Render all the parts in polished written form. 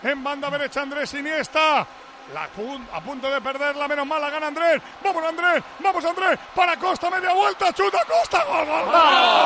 En banda derecha Andrés Iniesta. A punto de perderla, menos mal la gana Andrés. Vamos Andrés, vamos Andrés. Para Costa, media vuelta, chuta Costa. ¡Gol, gol, gol!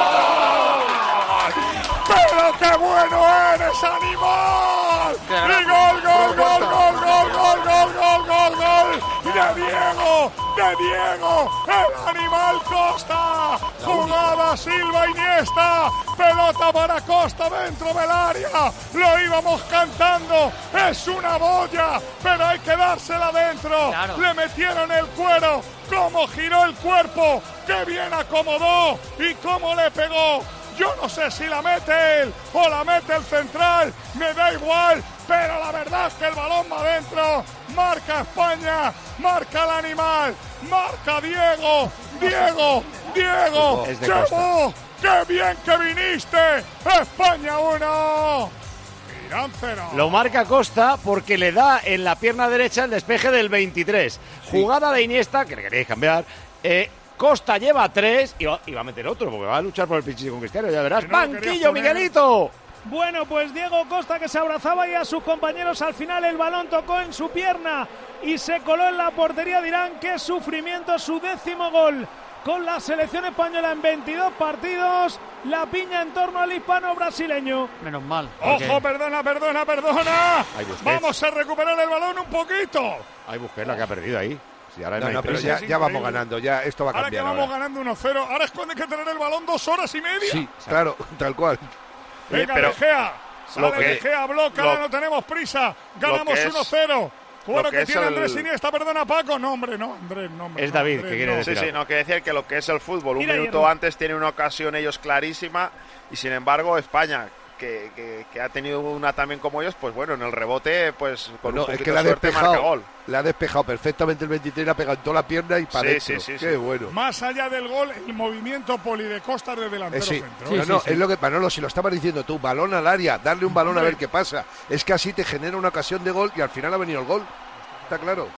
¡Pero qué bueno eres, animal! Y gol, gol, gol, gol, gol, gol, gol, gol, gol, gol. De Diego, el animal Costa. Jugada Silva Iniesta. Pelota para Costa dentro del área. Lo íbamos cantando. Es una boya, pero hay que dársela dentro. Claro. Le metieron el cuero. Cómo giró el cuerpo. Qué bien acomodó y cómo le pegó. Yo no sé si la mete él o la mete el central, me da igual, pero la verdad es que el balón va adentro. Marca España, marca el animal, marca Diego. ¡Chemo! ¡Qué bien que viniste! ¡España 1! Irán 0. Lo marca Costa porque le da en la pierna derecha el despeje del 23. Sí. Jugada de Iniesta, que le queréis cambiar. Costa lleva 3 y va a meter otro porque va a luchar por el Pichichi con Cristiano, ya verás. ¡Banquillo, Miguelito! Bueno, pues Diego Costa, que se abrazaba y a sus compañeros, al final el balón tocó en su pierna y se coló en la portería de Irán. ¡Qué sufrimiento! Su 10º gol con la selección española en 22 partidos. La piña en torno al hispano-brasileño. Menos mal. ¡Ojo, perdona! Vamos a recuperar el balón un poquito. Hay Busquets, la que ha perdido ahí. Sí, ahora no, pero ya vamos ganando, ya esto va a cambiar. Ahora que vamos ganando 1-0, ahora es cuando hay que tener el balón 2 horas y media. Sí, claro, tal cual. Venga, De Gea, De Gea, bloca, no tenemos prisa, ganamos 1-0. Bueno, que tiene Andrés Iniesta, perdona Paco. No, hombre, no, Andrés, no. Es David, Andrés, que quiere decir. Sí, no, quiere decir que lo que es el fútbol, un minuto antes tiene una ocasión ellos clarísima y sin embargo España, que ha tenido una también como ellos, pues bueno, en el rebote, pues con un poquito de suerte marca gol. La ha despejado perfectamente el 23, la ha pegado en toda la pierna y para adentro. Qué bueno. Más allá del gol, el movimiento poli de Costa de delantero centro. Es lo que, Manolo, si lo estabas diciendo tú, balón al área, darle un balón a ver qué pasa. Es que así te genera una ocasión de gol y al final ha venido el gol. Está claro.